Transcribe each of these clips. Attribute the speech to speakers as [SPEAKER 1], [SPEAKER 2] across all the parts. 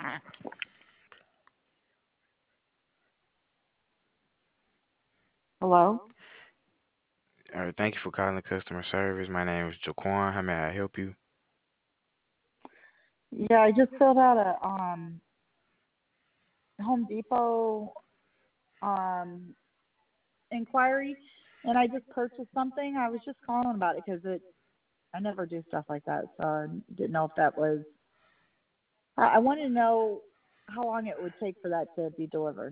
[SPEAKER 1] Hello?
[SPEAKER 2] Thank you for calling customer service. My name is Jaquan. How may I help you?
[SPEAKER 1] Yeah, I just filled out a Home Depot um inquiry, and I just purchased something. I was just calling about it because I never do stuff like that, so I didn't know if that was. I wanted to know how long it would take for that to be delivered.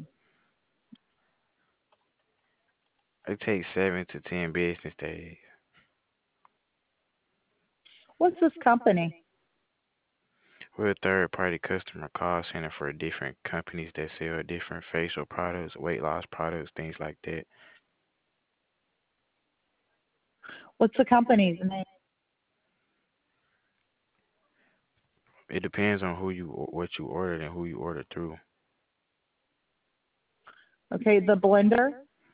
[SPEAKER 2] It takes 7 to 10 business days.
[SPEAKER 1] What's this company?
[SPEAKER 2] We're a third party customer call center for different companies that sell different facial products, weight loss products, things like that.
[SPEAKER 1] What's the company's name?
[SPEAKER 2] It depends on what you ordered and who you ordered through.
[SPEAKER 1] Okay, the blender.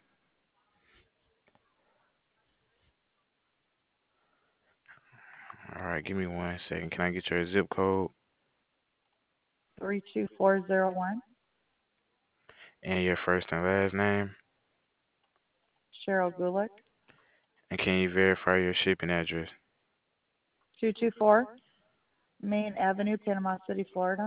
[SPEAKER 2] All right, give me 1 second. Can I get your zip code
[SPEAKER 1] 32401.
[SPEAKER 2] and your first and last name?
[SPEAKER 1] Cheryl Gulick.
[SPEAKER 2] And can you verify your shipping address?
[SPEAKER 1] 224 Main Avenue, Panama City, Florida.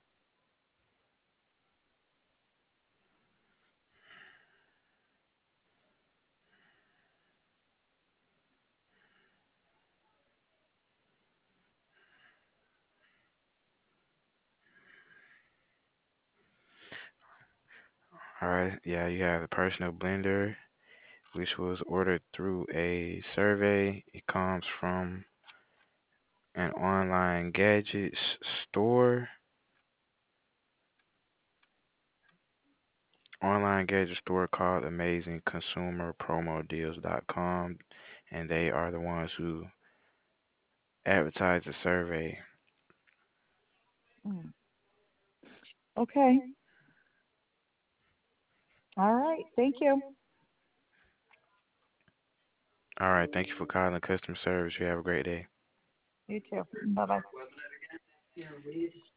[SPEAKER 2] All right, yeah, you have the personal blender, which was ordered through a survey. It comes from an online gadgets store, online gadget store called AmazingConsumerPromoDeals.com, and they are the ones who advertise the survey.
[SPEAKER 1] Mm. Okay. All right. Thank you.
[SPEAKER 2] All right, thank you for calling customer service. You have a great day.
[SPEAKER 1] You too. Bye bye.